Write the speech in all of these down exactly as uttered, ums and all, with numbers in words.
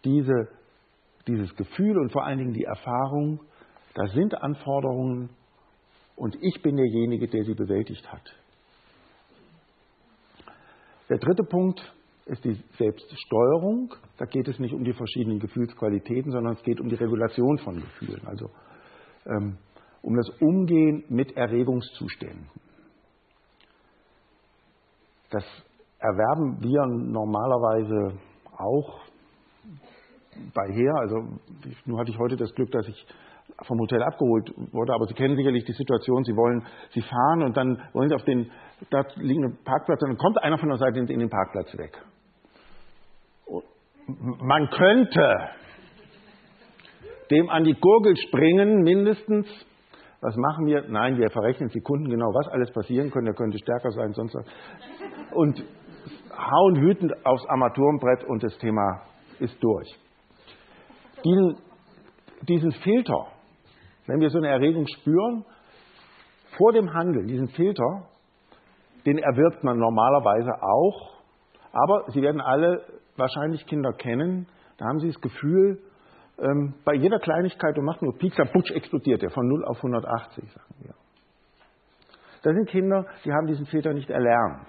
diese, dieses Gefühl und vor allen Dingen die Erfahrung, da sind Anforderungen und ich bin derjenige, der sie bewältigt hat. Der dritte Punkt ist die Selbststeuerung. Da geht es nicht um die verschiedenen Gefühlsqualitäten, sondern es geht um die Regulation von Gefühlen, also ähm, um das Umgehen mit Erregungszuständen. Das erwerben wir normalerweise auch bei her. Also nur hatte ich heute das Glück, dass ich vom Hotel abgeholt wurde, aber Sie kennen sicherlich die Situation, Sie wollen, Sie fahren und dann wollen Sie auf den dort liegenden Parkplatz und dann kommt einer von der Seite in den Parkplatz weg. Man könnte dem an die Gurgel springen, mindestens. Was machen wir? Nein, wir verrechnen Sekunden genau, was alles passieren könnte. Er könnte stärker sein, sonst was. Und hauen wütend aufs Armaturenbrett und das Thema ist durch. Diesen, diesen Filter, wenn wir so eine Erregung spüren, vor dem Handeln, diesen Filter, den erwirbt man normalerweise auch. Aber Sie werden alle wahrscheinlich Kinder kennen, da haben Sie das Gefühl, ähm, bei jeder Kleinigkeit und macht nur Piekser, putsch, explodiert er von null auf hundertachtzig, sagen wir. Das sind Kinder, die haben diesen Filter nicht erlernt.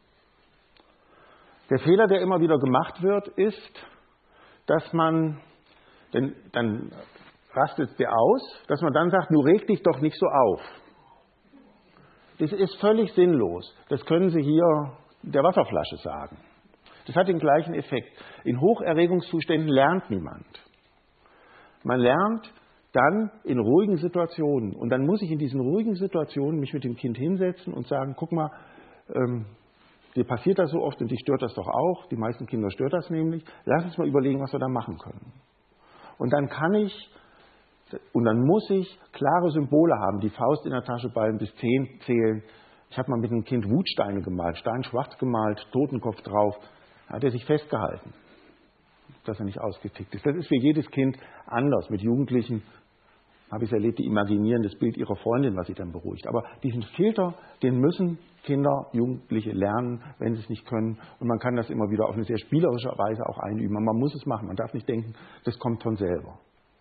Der Fehler, der immer wieder gemacht wird, ist, dass man, denn dann rastet der aus, dass man dann sagt, du reg dich doch nicht so auf. Das ist völlig sinnlos. Das können Sie hier der Wasserflasche sagen. Das hat den gleichen Effekt. In Hocherregungszuständen lernt niemand. Man lernt dann in ruhigen Situationen. Und dann muss ich in diesen ruhigen Situationen mich mit dem Kind hinsetzen und sagen, guck mal, ähm, dir passiert das so oft und dich stört das doch auch. Die meisten Kinder stört das nämlich. Lass uns mal überlegen, was wir da machen können. Und dann kann ich, und dann muss ich klare Symbole haben, die Faust in der Tasche ballen, bis zehn zählen. Ich habe mal mit einem Kind Wutsteine gemalt, Stein schwarz gemalt, Totenkopf drauf. Da hat er sich festgehalten, dass er nicht ausgetickt ist. Das ist für jedes Kind anders. Mit Jugendlichen habe ich es erlebt, die imaginieren das Bild ihrer Freundin, was sie dann beruhigt. Aber diesen Filter, den müssen Kinder, Jugendliche lernen, wenn sie es nicht können. Und man kann das immer wieder auf eine sehr spielerische Weise auch einüben. Aber man muss es machen. Man darf nicht denken, das kommt von selber.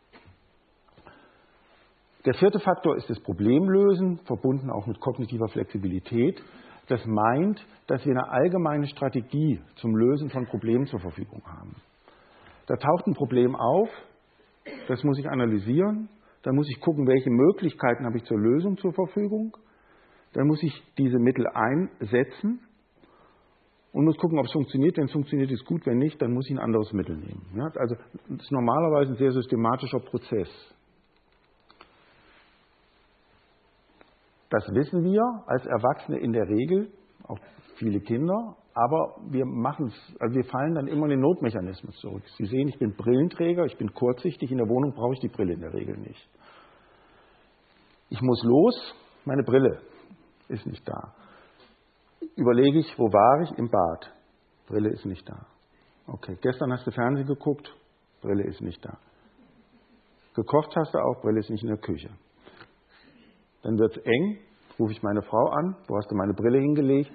Der vierte Faktor ist das Problemlösen, verbunden auch mit kognitiver Flexibilität. Das meint, dass wir eine allgemeine Strategie zum Lösen von Problemen zur Verfügung haben. Da taucht ein Problem auf, das muss ich analysieren, dann muss ich gucken, welche Möglichkeiten habe ich zur Lösung zur Verfügung, dann muss ich diese Mittel einsetzen und muss gucken, ob es funktioniert. Wenn es funktioniert, ist gut, wenn nicht, dann muss ich ein anderes Mittel nehmen. Ja, also das ist normalerweise ein sehr systematischer Prozess. Das wissen wir als Erwachsene in der Regel, auch viele Kinder, aber wir machen es, also wir fallen dann immer in den Notmechanismus zurück. Sie sehen, ich bin Brillenträger, ich bin kurzsichtig, in der Wohnung brauche ich die Brille in der Regel nicht. Ich muss los, meine Brille ist nicht da. Überlege ich, wo war ich? Im Bad. Brille ist nicht da. Okay, gestern hast du Fernsehen geguckt, Brille ist nicht da. Gekocht hast du auch, Brille ist nicht in der Küche. Dann wird es eng, rufe ich meine Frau an, wo hast du meine Brille hingelegt?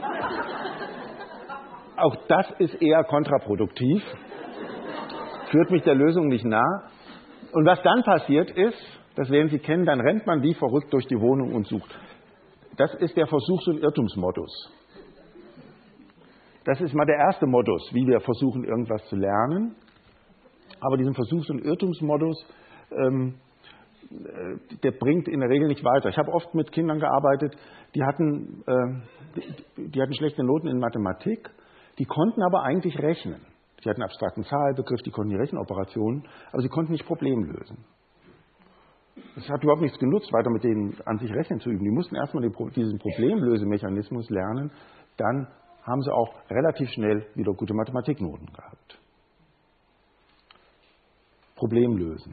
Auch das ist eher kontraproduktiv, führt mich der Lösung nicht nah. Und was dann passiert ist, das werden Sie kennen, dann rennt man wie verrückt durch die Wohnung und sucht. Das ist der Versuchs- und Irrtumsmodus. Das ist mal der erste Modus, wie wir versuchen, irgendwas zu lernen. Aber diesen Versuchs- und Irrtumsmodus, ähm, der bringt in der Regel nicht weiter. Ich habe oft mit Kindern gearbeitet, die hatten, äh, die, die hatten schlechte Noten in Mathematik, die konnten aber eigentlich rechnen. Die hatten abstrakten Zahlbegriff, die konnten die Rechenoperationen, aber sie konnten nicht Probleme lösen. Es hat überhaupt nichts genutzt, weiter mit denen an sich Rechnen zu üben. Die mussten erstmal den, diesen Problemlösemechanismus lernen, dann haben sie auch relativ schnell wieder gute Mathematiknoten gehabt. Problemlösen.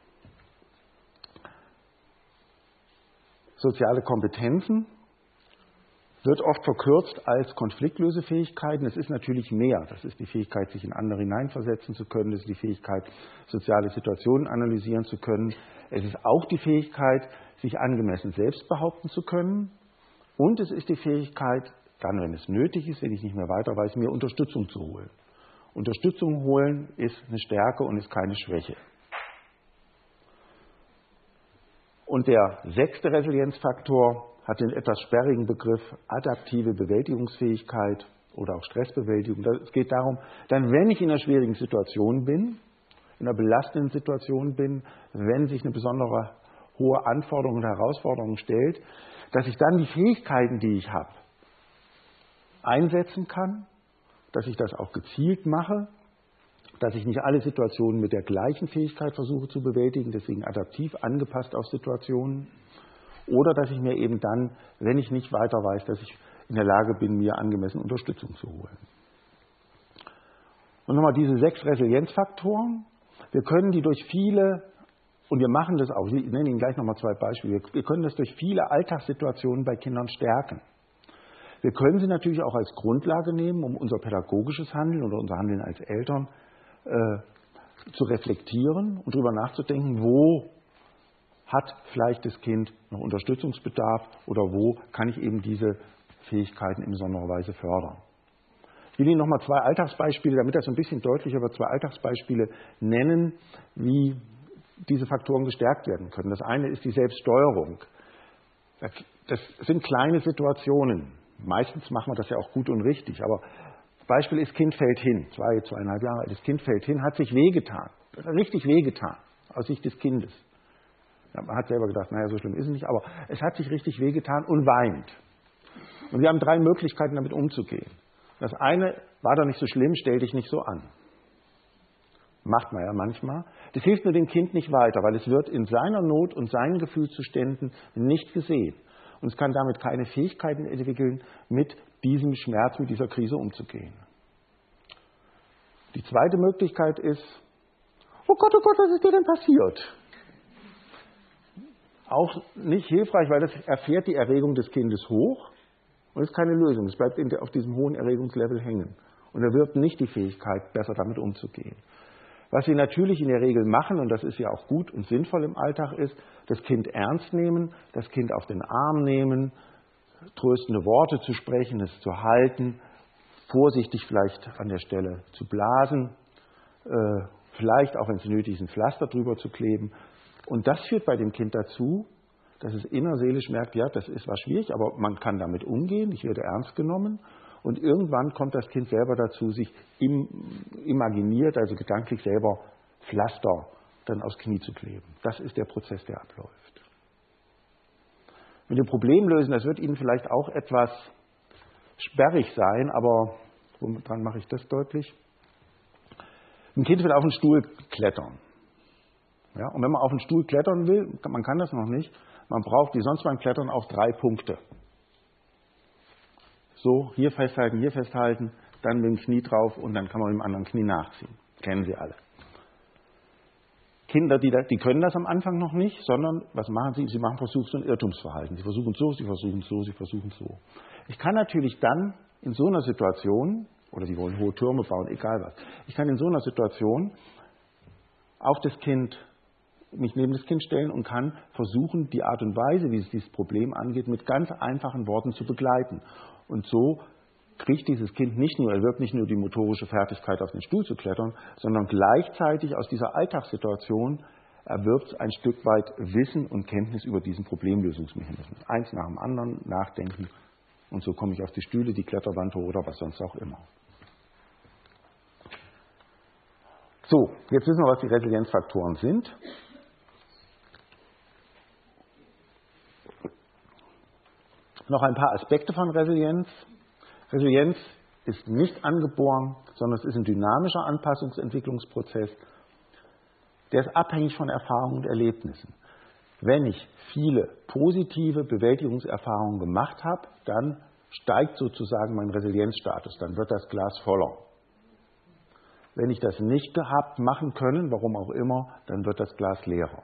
Soziale Kompetenzen wird oft verkürzt als Konfliktlösefähigkeiten. Es ist natürlich mehr. Das ist die Fähigkeit, sich in andere hineinversetzen zu können. Es ist die Fähigkeit, soziale Situationen analysieren zu können. Es ist auch die Fähigkeit, sich angemessen selbst behaupten zu können. Und es ist die Fähigkeit, dann, wenn es nötig ist, wenn ich nicht mehr weiter weiß, mir Unterstützung zu holen. Unterstützung holen ist eine Stärke und ist keine Schwäche. Und der sechste Resilienzfaktor hat den etwas sperrigen Begriff adaptive Bewältigungsfähigkeit oder auch Stressbewältigung. Es geht darum, dann, wenn ich in einer schwierigen Situation bin, in einer belastenden Situation bin, wenn sich eine besondere hohe Anforderung und Herausforderung stellt, dass ich dann die Fähigkeiten, die ich habe, einsetzen kann, dass ich das auch gezielt mache, dass ich nicht alle Situationen mit der gleichen Fähigkeit versuche zu bewältigen, deswegen adaptiv angepasst auf Situationen, oder dass ich mir eben dann, wenn ich nicht weiter weiß, dass ich in der Lage bin, mir angemessen Unterstützung zu holen. Und nochmal diese sechs Resilienzfaktoren, wir können die durch viele, und wir machen das auch, ich nenne Ihnen gleich nochmal zwei Beispiele, wir können das durch viele Alltagssituationen bei Kindern stärken. Wir können sie natürlich auch als Grundlage nehmen, um unser pädagogisches Handeln oder unser Handeln als Eltern äh, zu reflektieren und darüber nachzudenken, wo hat vielleicht das Kind noch Unterstützungsbedarf oder wo kann ich eben diese Fähigkeiten in besonderer Weise fördern. Ich will Ihnen nochmal zwei Alltagsbeispiele, damit das so ein bisschen deutlicher wird, zwei Alltagsbeispiele nennen, wie diese Faktoren gestärkt werden können. Das eine ist die Selbststeuerung. Das sind kleine Situationen. Meistens machen wir das ja auch gut und richtig. Aber Beispiel ist, Kind fällt hin, zwei, zweieinhalb Jahre alt, das Kind fällt hin, hat sich wehgetan, richtig wehgetan, aus Sicht des Kindes. Ja, man hat selber gedacht, naja, so schlimm ist es nicht, aber es hat sich richtig wehgetan und weint. Und wir haben drei Möglichkeiten, damit umzugehen. Das eine, war doch nicht so schlimm, stell dich nicht so an. Macht man ja manchmal. Das hilft nur dem Kind nicht weiter, weil es wird in seiner Not und seinen Gefühlszuständen nicht gesehen. Und es kann damit keine Fähigkeiten entwickeln, mit diesem Schmerz, mit dieser Krise umzugehen. Die zweite Möglichkeit ist, oh Gott, oh Gott, was ist dir denn passiert? Auch nicht hilfreich, weil das erfährt die Erregung des Kindes hoch und ist keine Lösung. Es bleibt auf diesem hohen Erregungslevel hängen. Und er wird nicht die Fähigkeit, besser damit umzugehen. Was wir natürlich in der Regel machen, und das ist ja auch gut und sinnvoll im Alltag, ist, das Kind ernst nehmen, das Kind auf den Arm nehmen, tröstende Worte zu sprechen, es zu halten, vorsichtig vielleicht an der Stelle zu blasen, äh, vielleicht auch, wenn es nötig ist, ein Pflaster drüber zu kleben. Und das führt bei dem Kind dazu, dass es innerseelisch merkt, ja, das ist was schwierig, aber man kann damit umgehen, ich werde ernst genommen. Und irgendwann kommt das Kind selber dazu, sich im, imaginiert, also gedanklich selber Pflaster dann aufs Knie zu kleben. Das ist der Prozess, der abläuft. Mit dem Problem lösen, das wird Ihnen vielleicht auch etwas sperrig sein, aber woran mache ich das deutlich? Ein Kind will auf den Stuhl klettern. Ja, und wenn man auf den Stuhl klettern will, man kann das noch nicht, man braucht wie sonst beim Klettern auch drei Punkte. So, hier festhalten, hier festhalten, dann mit dem Knie drauf und dann kann man mit dem anderen Knie nachziehen. Kennen Sie alle. Kinder, die, da, die können das am Anfang noch nicht, sondern was machen sie? Sie machen Versuchs- und Irrtumsverhalten. Sie versuchen so, sie versuchen so, sie versuchen so. Ich kann natürlich dann in so einer Situation, oder sie wollen hohe Türme bauen, egal was, ich kann in so einer Situation auf das Kind, mich neben das Kind stellen und kann versuchen, die Art und Weise, wie es dieses Problem angeht, mit ganz einfachen Worten zu begleiten. Und so kriegt dieses Kind nicht nur, er wird nicht nur die motorische Fertigkeit, auf den Stuhl zu klettern, sondern gleichzeitig aus dieser Alltagssituation erwirbt es ein Stück weit Wissen und Kenntnis über diesen Problemlösungsmechanismus. Eins nach dem anderen, nachdenken und so komme ich auf die Stühle, die Kletterwand hoch oder was sonst auch immer. So, jetzt wissen wir, was die Resilienzfaktoren sind. Noch ein paar Aspekte von Resilienz. Resilienz ist nicht angeboren, sondern es ist ein dynamischer Anpassungsentwicklungsprozess. Der ist abhängig von Erfahrungen und Erlebnissen. Wenn ich viele positive Bewältigungserfahrungen gemacht habe, dann steigt sozusagen mein Resilienzstatus, dann wird das Glas voller. Wenn ich das nicht gehabt machen können, warum auch immer, dann wird das Glas leerer.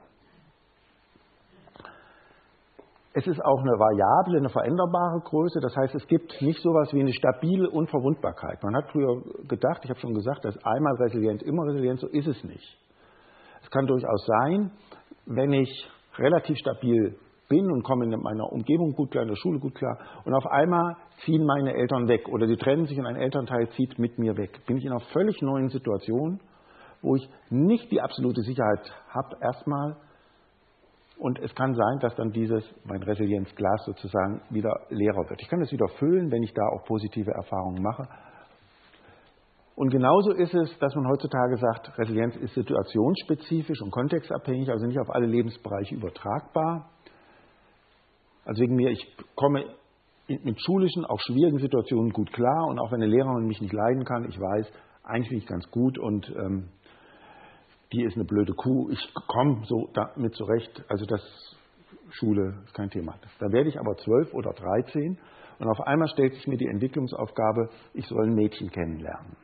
Es ist auch eine variable, eine veränderbare Größe. Das heißt, es gibt nicht so etwas wie eine stabile Unverwundbarkeit. Man hat früher gedacht, ich habe schon gesagt, dass einmal resilient, immer resilient, so ist es nicht. Es kann durchaus sein, wenn ich relativ stabil bin und komme in meiner Umgebung gut klar, in der Schule gut klar. Und auf einmal ziehen meine Eltern weg oder sie trennen sich und ein Elternteil zieht mit mir weg. Bin ich in einer völlig neuen Situation, wo ich nicht die absolute Sicherheit habe erstmal. Und es kann sein, dass dann dieses, mein Resilienzglas sozusagen wieder leerer wird. Ich kann es wieder füllen, wenn ich da auch positive Erfahrungen mache. Und genauso ist es, dass man heutzutage sagt, Resilienz ist situationsspezifisch und kontextabhängig, also nicht auf alle Lebensbereiche übertragbar. Also wegen mir, ich komme mit schulischen, auch schwierigen Situationen gut klar und auch wenn eine Lehrerin mich nicht leiden kann, ich weiß, eigentlich bin ich ganz gut und ähm, die ist eine blöde Kuh, ich komme so damit zurecht, also das Schule ist kein Thema. Da werde ich aber zwölf oder dreizehn und auf einmal stellt sich mir die Entwicklungsaufgabe, ich soll ein Mädchen kennenlernen.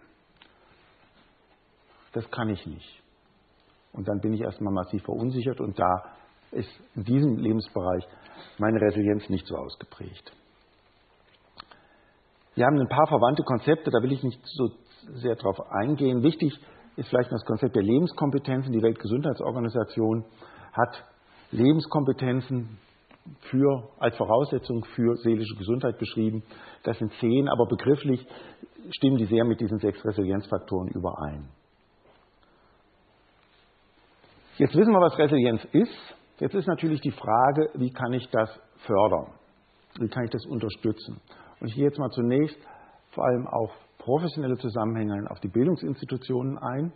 Das kann ich nicht. Und dann bin ich erstmal massiv verunsichert und da ist in diesem Lebensbereich meine Resilienz nicht so ausgeprägt. Wir haben ein paar verwandte Konzepte, da will ich nicht so sehr drauf eingehen. Wichtig ist vielleicht das Konzept der Lebenskompetenzen. Die Weltgesundheitsorganisation hat Lebenskompetenzen für, als Voraussetzung für seelische Gesundheit beschrieben. Das sind zehn, aber begrifflich stimmen die sehr mit diesen sechs Resilienzfaktoren überein. Jetzt wissen wir, was Resilienz ist. Jetzt ist natürlich die Frage, wie kann ich das fördern? Wie kann ich das unterstützen? Und ich gehe jetzt mal zunächst vor allem auf professionelle Zusammenhänge, auf die Bildungsinstitutionen ein.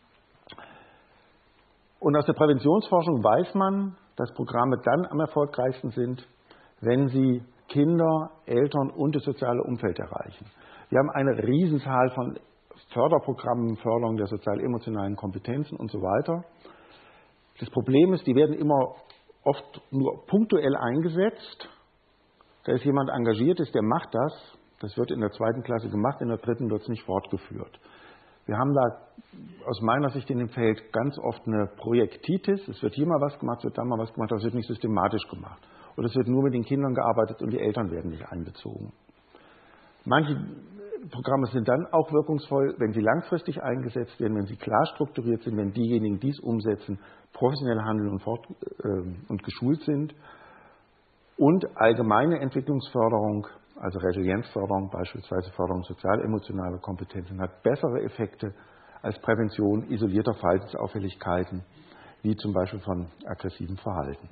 Und aus der Präventionsforschung weiß man, dass Programme dann am erfolgreichsten sind, wenn sie Kinder, Eltern und das soziale Umfeld erreichen. Wir haben eine Riesenzahl von Förderprogrammen, Förderung der sozial-emotionalen Kompetenzen und so weiter. Das Problem ist, die werden immer oft nur punktuell eingesetzt. Da ist jemand engagiert ist, der macht das. Das wird in der zweiten Klasse gemacht, in der dritten wird es nicht fortgeführt. Wir haben da aus meiner Sicht in dem Feld ganz oft eine Projektitis. Es wird hier mal was gemacht, es wird da mal was gemacht, aber es wird nicht systematisch gemacht. Oder es wird nur mit den Kindern gearbeitet und die Eltern werden nicht einbezogen. Manche Programme sind dann auch wirkungsvoll, wenn sie langfristig eingesetzt werden, wenn sie klar strukturiert sind, wenn diejenigen, die es umsetzen, professionell handeln und, fort, äh, und geschult sind. Und allgemeine Entwicklungsförderung, also Resilienzförderung, beispielsweise Förderung sozial-emotionaler Kompetenzen, hat bessere Effekte als Prävention isolierter Verhaltensauffälligkeiten, wie zum Beispiel von aggressivem Verhalten.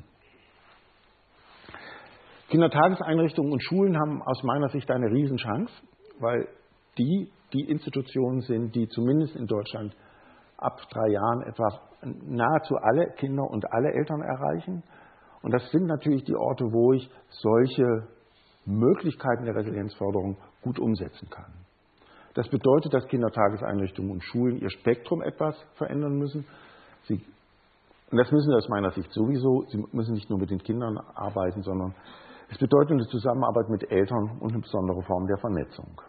Kindertageseinrichtungen und Schulen haben aus meiner Sicht eine Riesenchance, weil die die Institutionen sind, die zumindest in Deutschland ab drei Jahren etwa nahezu alle Kinder und alle Eltern erreichen. Und das sind natürlich die Orte, wo ich solche Möglichkeiten der Resilienzförderung gut umsetzen kann. Das bedeutet, dass Kindertageseinrichtungen und Schulen ihr Spektrum etwas verändern müssen. Sie, und das müssen sie aus meiner Sicht sowieso. Sie müssen nicht nur mit den Kindern arbeiten, sondern es bedeutet eine Zusammenarbeit mit Eltern und eine besondere Form der Vernetzung.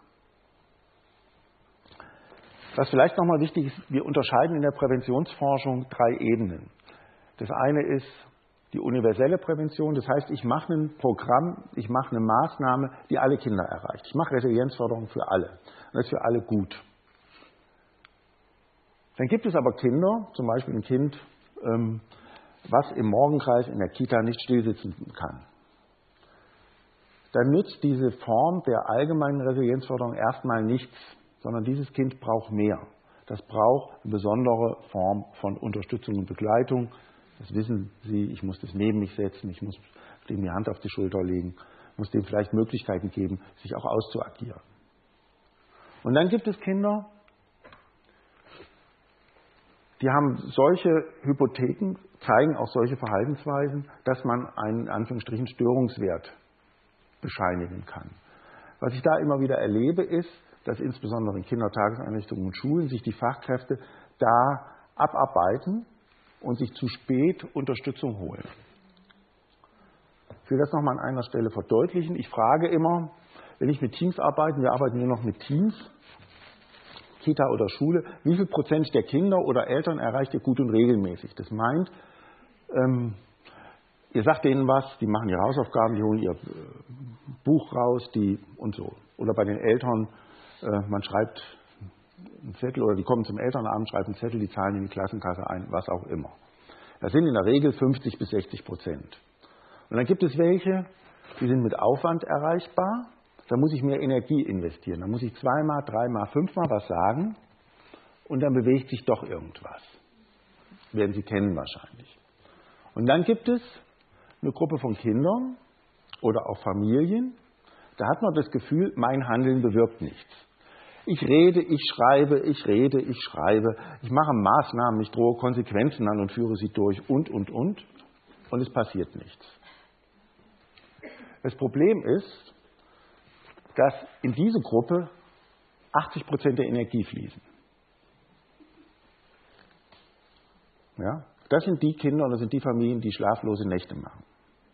Was vielleicht nochmal wichtig ist, wir unterscheiden in der Präventionsforschung drei Ebenen. Das eine ist die universelle Prävention, das heißt, ich mache ein Programm, ich mache eine Maßnahme, die alle Kinder erreicht. Ich mache Resilienzförderung für alle. Und das ist für alle gut. Dann gibt es aber Kinder, zum Beispiel ein Kind, ähm, was im Morgenkreis in der Kita nicht stillsitzen kann. Dann nützt diese Form der allgemeinen Resilienzförderung erstmal nichts, sondern dieses Kind braucht mehr. Das braucht eine besondere Form von Unterstützung und Begleitung. Das wissen Sie, ich muss das neben mich setzen, ich muss dem die Hand auf die Schulter legen, muss dem vielleicht Möglichkeiten geben, sich auch auszuagieren. Und dann gibt es Kinder, die haben solche Hypotheken, zeigen auch solche Verhaltensweisen, dass man einen in Anführungsstrichen Störungswert bescheinigen kann. Was ich da immer wieder erlebe, ist, dass insbesondere in Kindertageseinrichtungen und Schulen sich die Fachkräfte da abarbeiten und sich zu spät Unterstützung holen. Ich will das nochmal an einer Stelle verdeutlichen. Ich frage immer, wenn ich mit Teams arbeite, wir arbeiten nur noch mit Teams, Kita oder Schule, wie viel Prozent der Kinder oder Eltern erreicht ihr gut und regelmäßig? Das meint, ähm, ihr sagt denen was, die machen ihre Hausaufgaben, die holen ihr Buch raus, die und so. Oder bei den Eltern, äh, man schreibt einen Zettel oder die kommen zum Elternabend, schreiben einen Zettel, die zahlen in die Klassenkasse ein, was auch immer. Das sind in der Regel fünfzig bis sechzig Prozent. Und dann gibt es welche, die sind mit Aufwand erreichbar. Da muss ich mehr Energie investieren. Da muss ich zweimal, dreimal, fünfmal was sagen und dann bewegt sich doch irgendwas. Werden Sie kennen wahrscheinlich. Und dann gibt es eine Gruppe von Kindern oder auch Familien, da hat man das Gefühl, mein Handeln bewirkt nichts. Ich rede, ich schreibe, ich rede, ich schreibe, ich mache Maßnahmen, ich drohe Konsequenzen an und führe sie durch und, und, und. Und es passiert nichts. Das Problem ist, dass in diese Gruppe achtzig Prozent der Energie fließen. Ja? Das sind die Kinder und das sind die Familien, die schlaflose Nächte machen.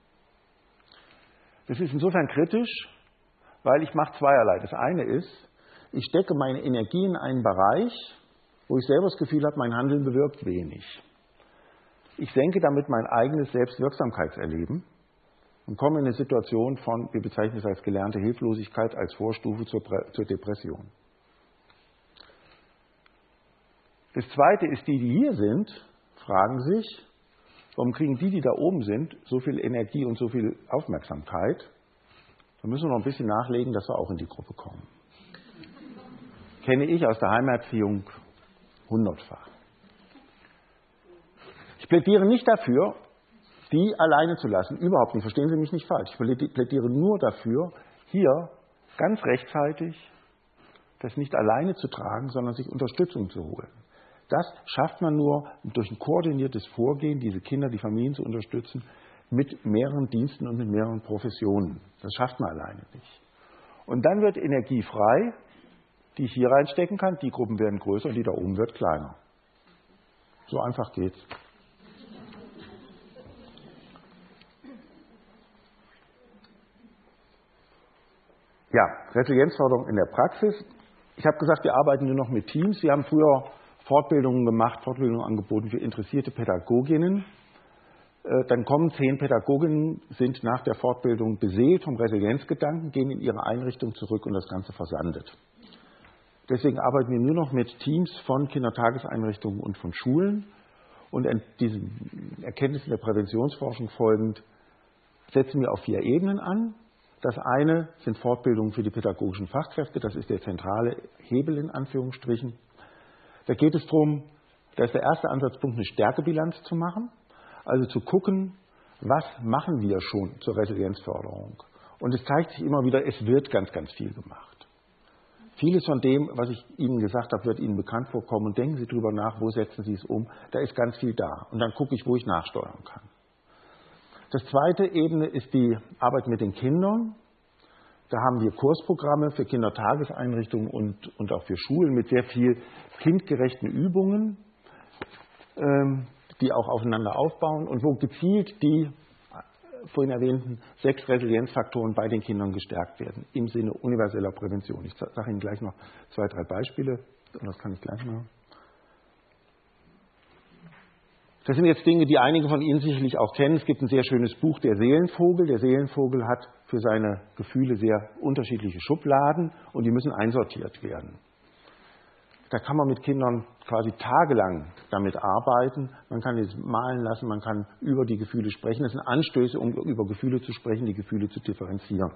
Das ist insofern kritisch, weil ich mache zweierlei. Das eine ist, ich stecke meine Energie in einen Bereich, wo ich selber das Gefühl habe, mein Handeln bewirkt wenig. Ich senke damit mein eigenes Selbstwirksamkeitserleben und komme in eine Situation von, wir bezeichnen es als gelernte Hilflosigkeit, als Vorstufe zur, zur Depression. Das Zweite ist, die, die hier sind, fragen sich, warum kriegen die, die da oben sind, so viel Energie und so viel Aufmerksamkeit? Da müssen wir noch ein bisschen nachlegen, dass wir auch in die Gruppe kommen. Kenne ich aus der Heimerziehung hundertfach. Ich plädiere nicht dafür, die alleine zu lassen. Überhaupt nicht. Verstehen Sie mich nicht falsch. Ich plädiere nur dafür, hier ganz rechtzeitig das nicht alleine zu tragen, sondern sich Unterstützung zu holen. Das schafft man nur durch ein koordiniertes Vorgehen, diese Kinder, die Familien zu unterstützen, mit mehreren Diensten und mit mehreren Professionen. Das schafft man alleine nicht. Und dann wird Energie frei, die ich hier reinstecken kann. Die Gruppen werden größer und die da oben wird kleiner. So einfach geht's. Ja, Resilienzförderung in der Praxis. Ich habe gesagt, wir arbeiten nur noch mit Teams. Wir haben früher Fortbildungen gemacht, Fortbildungen angeboten für interessierte Pädagoginnen. Dann kommen zehn Pädagoginnen, sind nach der Fortbildung beseelt vom Resilienzgedanken, gehen in ihre Einrichtung zurück und das Ganze versandet. Deswegen arbeiten wir nur noch mit Teams von Kindertageseinrichtungen und von Schulen. Und diesen Erkenntnissen der Präventionsforschung folgend setzen wir auf vier Ebenen an. Das eine sind Fortbildungen für die pädagogischen Fachkräfte. Das ist der zentrale Hebel in Anführungsstrichen. Da geht es darum, da ist der erste Ansatzpunkt, eine Stärkebilanz zu machen. Also zu gucken, was machen wir schon zur Resilienzförderung. Und es zeigt sich immer wieder, es wird ganz, ganz viel gemacht. Vieles von dem, was ich Ihnen gesagt habe, wird Ihnen bekannt vorkommen. Und denken Sie darüber nach, wo setzen Sie es um. Da ist ganz viel da. Und dann gucke ich, wo ich nachsteuern kann. Das zweite Ebene ist die Arbeit mit den Kindern. Da haben wir Kursprogramme für Kindertageseinrichtungen und, und auch für Schulen mit sehr viel kindgerechten Übungen, ähm, die auch aufeinander aufbauen und wo gezielt die vorhin erwähnten sechs Resilienzfaktoren bei den Kindern gestärkt werden, im Sinne universeller Prävention. Ich sage Ihnen gleich noch zwei, drei Beispiele, und das kann ich gleich machen. Das sind jetzt Dinge, die einige von Ihnen sicherlich auch kennen. Es gibt ein sehr schönes Buch, Der Seelenvogel. Der Seelenvogel hat für seine Gefühle sehr unterschiedliche Schubladen und die müssen einsortiert werden. Da kann man mit Kindern quasi tagelang damit arbeiten. Man kann es malen lassen, man kann über die Gefühle sprechen. Das sind Anstöße, um über Gefühle zu sprechen, die Gefühle zu differenzieren.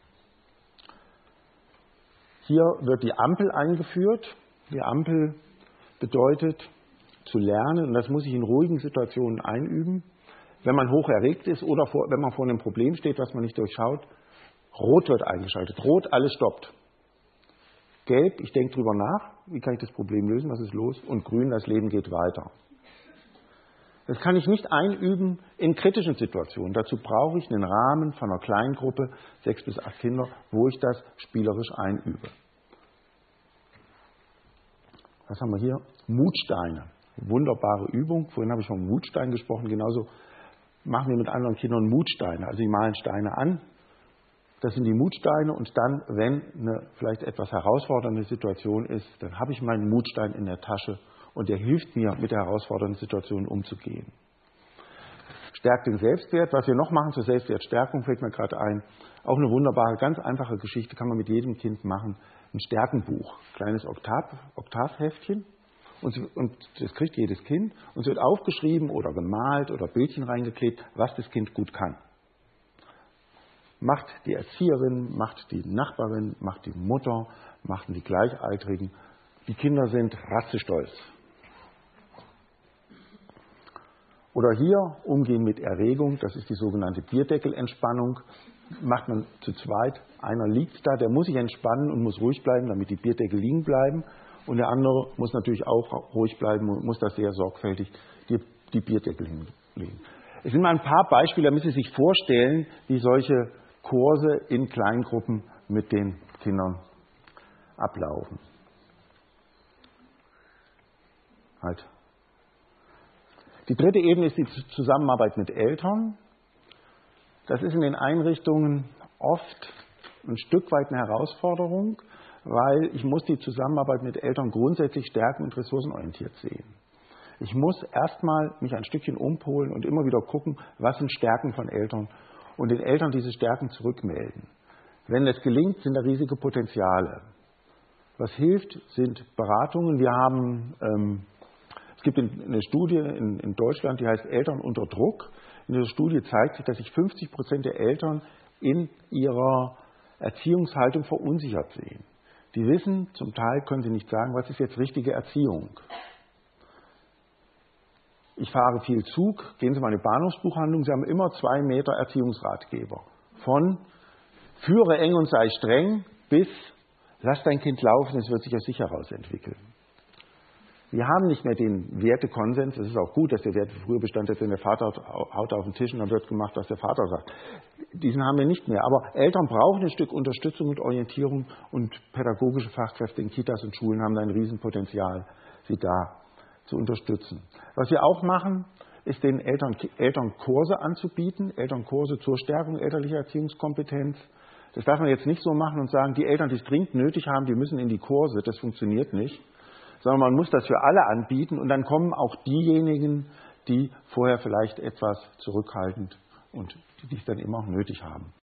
Hier wird die Ampel eingeführt. Die Ampel bedeutet zu lernen, und das muss ich in ruhigen Situationen einüben, wenn man hoch erregt ist oder vor, wenn man vor einem Problem steht, was man nicht durchschaut. Rot wird eingeschaltet. Rot, alles stoppt. Gelb, ich denke drüber nach, wie kann ich das Problem lösen, was ist los? Und grün, das Leben geht weiter. Das kann ich nicht einüben in kritischen Situationen. Dazu brauche ich einen Rahmen von einer Kleingruppe, sechs bis acht Kinder, wo ich das spielerisch einübe. Was haben wir hier? Mutsteine. Wunderbare Übung. Vorhin habe ich vom Mutstein gesprochen. Genauso machen wir mit anderen Kindern Mutsteine. Also sie malen Steine an. Das sind die Mutsteine und dann, wenn eine vielleicht etwas herausfordernde Situation ist, dann habe ich meinen Mutstein in der Tasche und der hilft mir, mit der herausfordernden Situation umzugehen. Stärkt den Selbstwert. Was wir noch machen zur Selbstwertstärkung, fällt mir gerade ein. Auch eine wunderbare, ganz einfache Geschichte, kann man mit jedem Kind machen. Ein Stärkenbuch, kleines Oktav, Oktavheftchen. Und, und das kriegt jedes Kind. Und es wird aufgeschrieben oder gemalt oder Bildchen reingeklebt, was das Kind gut kann. Macht die Erzieherin, macht die Nachbarin, macht die Mutter, machen die Gleichaltrigen. Die Kinder sind ratzestolz. Oder hier Umgehen mit Erregung, das ist die sogenannte Bierdeckelentspannung. Macht man zu zweit, einer liegt da, der muss sich entspannen und muss ruhig bleiben, damit die Bierdeckel liegen bleiben. Und der andere muss natürlich auch ruhig bleiben und muss da sehr sorgfältig die, die Bierdeckel hinlegen. Es sind mal ein paar Beispiele, damit Sie sich vorstellen, wie solche Kurse in Kleingruppen mit den Kindern ablaufen. Halt. Die dritte Ebene ist die Zusammenarbeit mit Eltern. Das ist in den Einrichtungen oft ein Stück weit eine Herausforderung, weil ich muss die Zusammenarbeit mit Eltern grundsätzlich stärken und ressourcenorientiert sehen. Ich muss erstmal mich ein Stückchen umpolen und immer wieder gucken, was sind Stärken von Eltern und den Eltern diese Stärken zurückmelden. Wenn es gelingt, sind da riesige Potenziale. Was hilft, sind Beratungen. Wir haben, ähm, es gibt eine Studie in, in Deutschland, die heißt Eltern unter Druck. In dieser Studie zeigt sich, dass sich fünfzig Prozent der Eltern in ihrer Erziehungshaltung verunsichert sehen. Die wissen, zum Teil können sie nicht sagen, was ist jetzt richtige Erziehung. Ich fahre viel Zug, gehen Sie mal in eine Bahnhofsbuchhandlung, Sie haben immer zwei Meter Erziehungsratgeber. Von führe eng und sei streng bis lass dein Kind laufen, es wird sich aus sich heraus entwickeln. Wir haben nicht mehr den Wertekonsens, es ist auch gut, dass der Wert früher bestand, dass wenn der Vater haut auf den Tisch und dann wird gemacht, was der Vater sagt. Diesen haben wir nicht mehr. Aber Eltern brauchen ein Stück Unterstützung und Orientierung und pädagogische Fachkräfte in Kitas und Schulen haben da ein Riesenpotenzial, sie da zu unterstützen. Was wir auch machen, ist den Eltern, Eltern Kurse anzubieten, Elternkurse zur Stärkung elterlicher Erziehungskompetenz. Das darf man jetzt nicht so machen und sagen, die Eltern, die es dringend nötig haben, die müssen in die Kurse. Das funktioniert nicht. Sondern man muss das für alle anbieten und dann kommen auch diejenigen, die vorher vielleicht etwas zurückhaltend und die es dann immer auch nötig haben.